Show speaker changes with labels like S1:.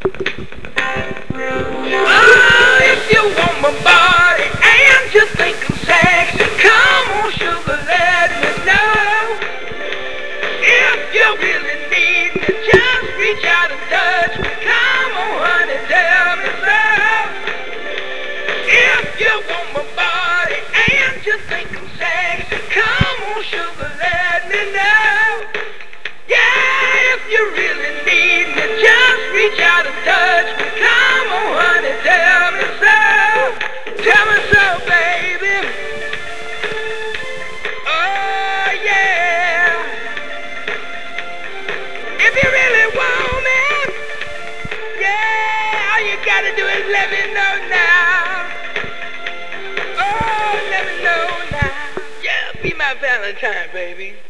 S1: Oh, if you want my body and you think I'm sexy, come on, sugar, let me know. If you really need me, just reach out and touch me. Come on, honey, tell me so. If you want my body and you think I'm sexy, come on, sugar, let me know. Yeah, if you really need me, just reach out and touch me. Come on, honey, tell me so. Tell me so, baby. Oh, yeah. If you really want me, yeah, all you gotta do is let me know now. Oh, let me know now. Yeah, be my Valentine, baby.